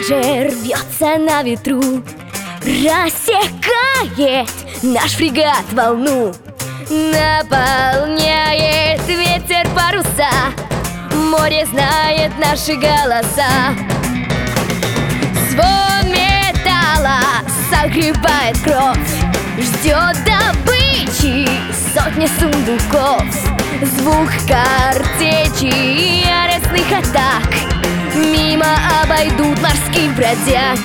же рвется на ветру, рассекает наш фрегат волну. Наполняет ветер паруса, море знает наши голоса. Звон металла согревает кровь, ждет добычи сотни сундуков. Звук картечи и яростных атак мимо обойдут морских бродяг.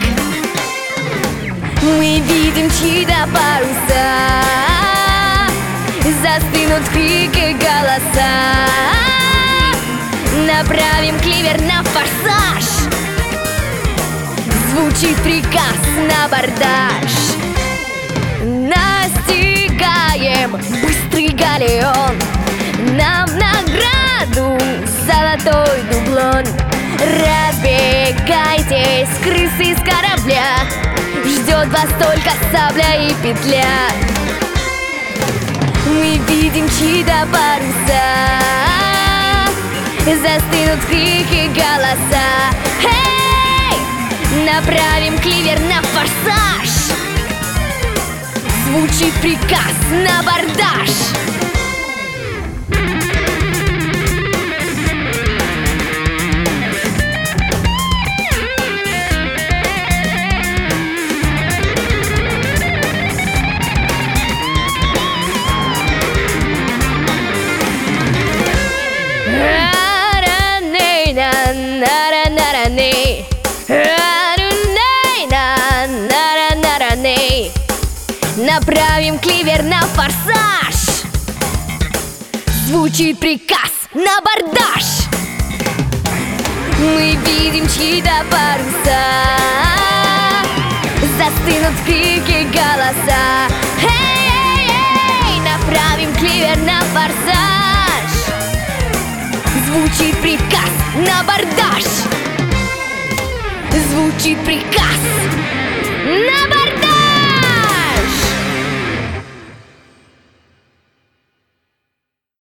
Мы видим чьи-то паруса, застынут крики голоса. Направим кливер на форсаж, звучит приказ на абордаж. Настигаем быстрый галеон, нам награду золотой дублон. Разбегайтесь, крысы с корабля, ждет вас только сабля и петля. Мы видим чьи-то паруса, застынут крики голоса. Эй! Направим кливер на форсаж, звучит приказ на абордаж. Направим кливер на форсаж, звучит приказ на абордаж. Мы видим чьи-то паруса, застынут крики голоса. Эй-эй-эй! Направим кливер на форсаж, звучит приказ на абордаж. Звучит приказ на абордаж.